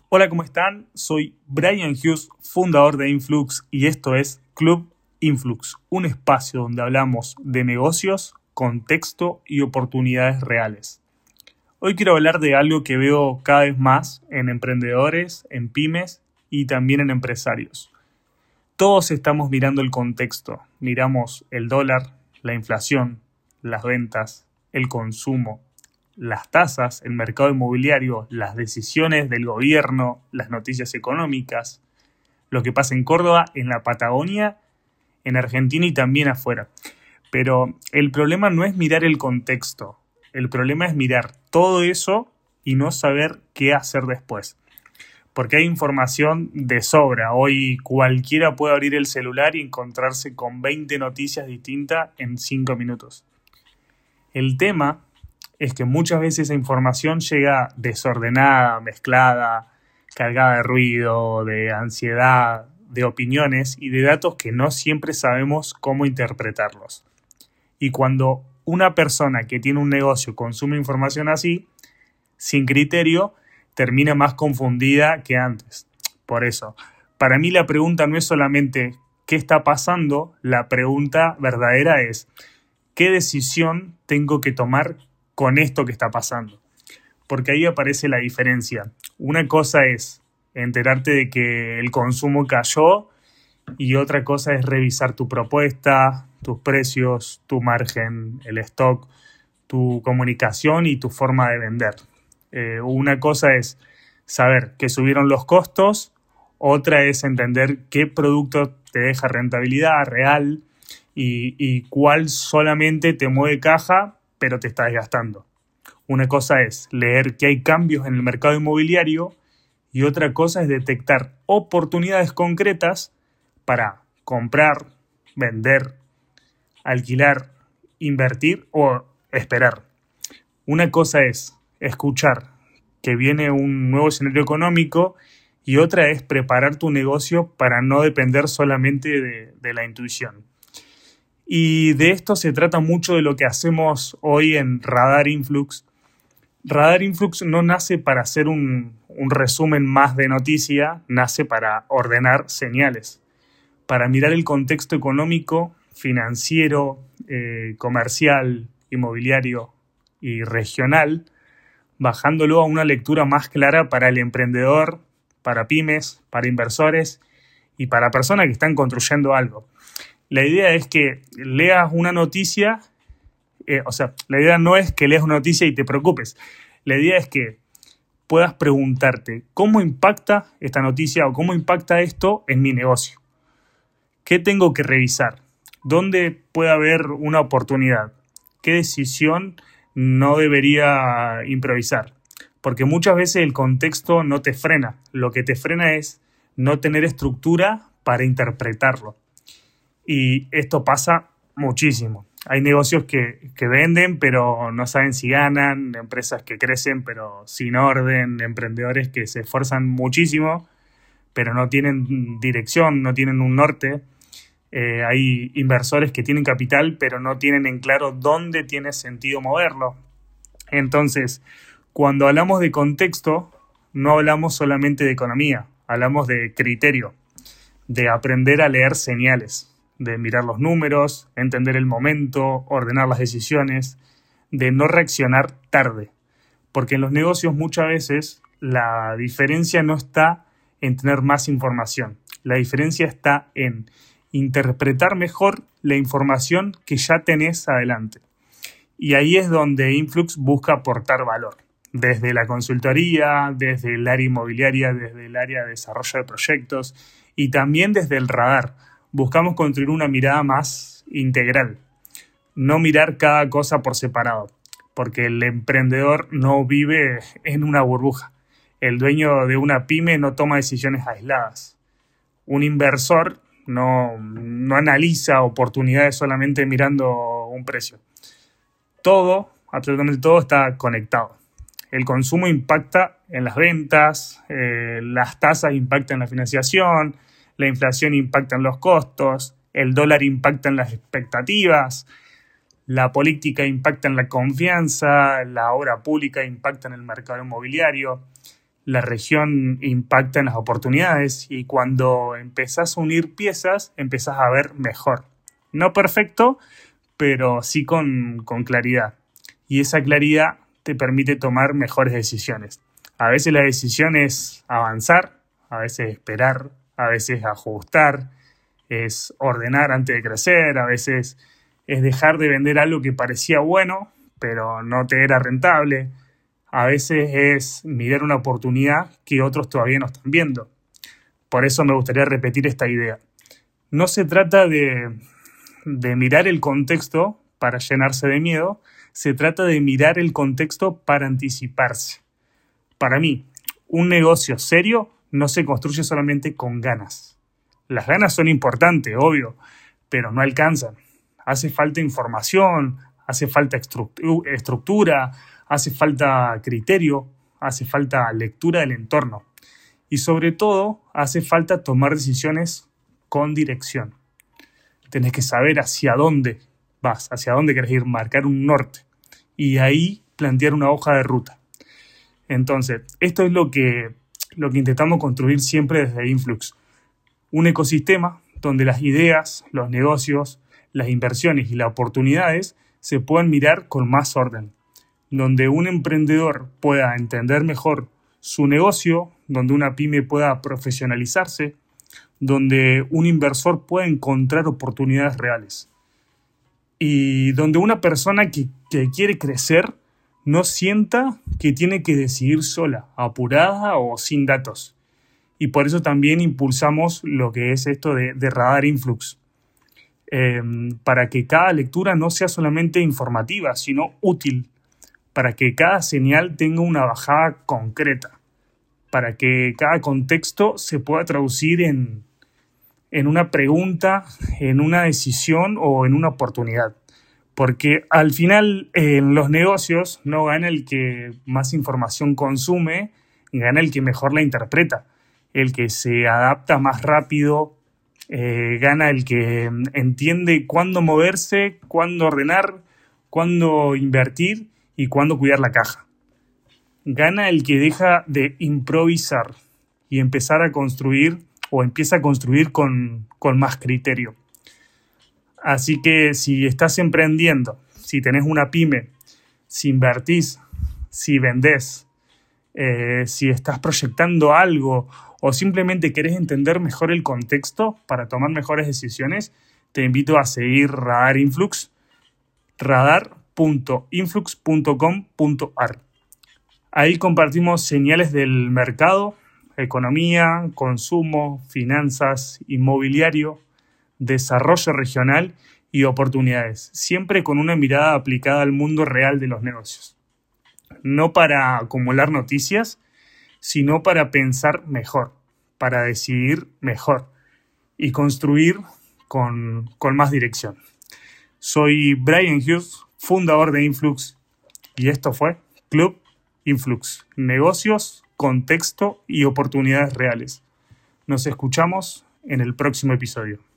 Hola, ¿cómo están? Soy Brian Hughes, fundador de Influx, y esto es Club Influx, un espacio donde hablamos de negocios, contexto y oportunidades reales. Hoy quiero hablar de algo que veo cada vez más en emprendedores, en pymes y también en empresarios. Todos estamos mirando el contexto, miramos el dólar, la inflación, las ventas, el consumo, las tasas, el mercado inmobiliario, las decisiones del gobierno, las noticias económicas, lo que pasa en Córdoba, en la Patagonia, en Argentina y también afuera. Pero el problema no es mirar el contexto, el problema es mirar todo eso y no saber qué hacer después. Porque hay información de sobra. Hoy cualquiera puede abrir el celular y encontrarse con 20 noticias distintas en 5 minutos. El tema es que muchas veces esa información llega desordenada, mezclada, cargada de ruido, de ansiedad, de opiniones y de datos que no siempre sabemos cómo interpretarlos. Y cuando una persona que tiene un negocio consume información así, sin criterio, termina más confundida que antes. Por eso, para mí la pregunta no es solamente ¿qué está pasando? La pregunta verdadera es ¿qué decisión tengo que tomar con esto que está pasando? Porque ahí aparece la diferencia. Una cosa es enterarte de que el consumo cayó y otra cosa es revisar tu propuesta, tus precios, tu margen, el stock, tu comunicación y tu forma de vender. Una cosa es saber que subieron los costos, otra es entender qué producto te deja rentabilidad real y cuál solamente te mueve caja pero te está desgastando. Una cosa es leer que hay cambios en el mercado inmobiliario y otra cosa es detectar oportunidades concretas para comprar, vender, alquilar, invertir o esperar. Una cosa es escuchar que viene un nuevo escenario económico y otra es preparar tu negocio para no depender solamente de la intuición. Y de esto se trata mucho de lo que hacemos hoy en Radar Influx. Radar Influx no nace para hacer un resumen más de noticia, nace para ordenar señales, para mirar el contexto económico, financiero, comercial, inmobiliario y regional, bajándolo a una lectura más clara para el emprendedor, para pymes, para inversores y para personas que están construyendo algo. La idea es que leas una noticia, la idea no es que leas una noticia y te preocupes. La idea es que puedas preguntarte cómo impacta esta noticia o cómo impacta esto en mi negocio. ¿Qué tengo que revisar? ¿Dónde puede haber una oportunidad? ¿Qué decisión no debería improvisar? Porque muchas veces el contexto no te frena. Lo que te frena es no tener estructura para interpretarlo. Y esto pasa muchísimo. Hay negocios que venden pero no saben si ganan, empresas que crecen pero sin orden, emprendedores que se esfuerzan muchísimo pero no tienen dirección, no tienen un norte. Hay inversores que tienen capital pero no tienen en claro dónde tiene sentido moverlo. Entonces, cuando hablamos de contexto, no hablamos solamente de economía, hablamos de criterio, de aprender a leer señales, de mirar los números, entender el momento, ordenar las decisiones, de no reaccionar tarde. Porque en los negocios muchas veces la diferencia no está en tener más información. La diferencia está en interpretar mejor la información que ya tenés adelante. Y ahí es donde Influx busca aportar valor. Desde la consultoría, desde el área inmobiliaria, desde el área de desarrollo de proyectos y también desde el radar. Buscamos construir una mirada más integral, no mirar cada cosa por separado, porque el emprendedor no vive en una burbuja. El dueño de una pyme no toma decisiones aisladas. Un inversor no analiza oportunidades solamente mirando un precio. Todo, absolutamente todo está conectado. El consumo impacta en las ventas, las tasas impactan en la financiación, la inflación impacta en los costos, el dólar impacta en las expectativas, la política impacta en la confianza, la obra pública impacta en el mercado inmobiliario, la región impacta en las oportunidades y cuando empezás a unir piezas, empezás a ver mejor. No perfecto, pero sí con claridad. Y esa claridad te permite tomar mejores decisiones. A veces la decisión es avanzar, a veces esperar, a veces ajustar, es ordenar antes de crecer, a veces es dejar de vender algo que parecía bueno, pero no te era rentable. A veces es mirar una oportunidad que otros todavía no están viendo. Por eso me gustaría repetir esta idea. No se trata de mirar el contexto para llenarse de miedo, se trata de mirar el contexto para anticiparse. Para mí, un negocio serio no se construye solamente con ganas. Las ganas son importantes, obvio, pero no alcanzan. Hace falta información, hace falta estructura, hace falta criterio, hace falta lectura del entorno. Y sobre todo, hace falta tomar decisiones con dirección. Tenés que saber hacia dónde vas, hacia dónde querés ir, marcar un norte. Y ahí plantear una hoja de ruta. Entonces, esto es lo que intentamos construir siempre desde Influx. Un ecosistema donde las ideas, los negocios, las inversiones y las oportunidades se puedan mirar con más orden. Donde un emprendedor pueda entender mejor su negocio, donde una pyme pueda profesionalizarse, donde un inversor pueda encontrar oportunidades reales. Y donde una persona que quiere crecer no sienta que tiene que decidir sola, apurada o sin datos. Y por eso también impulsamos lo que es esto de Radar Influx. Para que cada lectura no sea solamente informativa, sino útil. Para que cada señal tenga una bajada concreta. Para que cada contexto se pueda traducir en una pregunta, en una decisión o en una oportunidad. Porque al final en los negocios no gana el que más información consume, gana el que mejor la interpreta, el que se adapta más rápido, gana el que entiende cuándo moverse, cuándo ordenar, cuándo invertir y cuándo cuidar la caja. Gana el que deja de improvisar y empezar a construir o empieza a construir con más criterio. Así que si estás emprendiendo, si tenés una pyme, si invertís, si vendés, si estás proyectando algo o simplemente querés entender mejor el contexto para tomar mejores decisiones, te invito a seguir Radar Influx, radar.influx.com.ar. Ahí compartimos señales del mercado, economía, consumo, finanzas, inmobiliario, desarrollo regional y oportunidades, siempre con una mirada aplicada al mundo real de los negocios. No para acumular noticias, sino para pensar mejor, para decidir mejor y construir con más dirección. Soy Brian Hughes, fundador de Influx, y esto fue Club Influx, negocios, contexto y oportunidades reales. Nos escuchamos en el próximo episodio.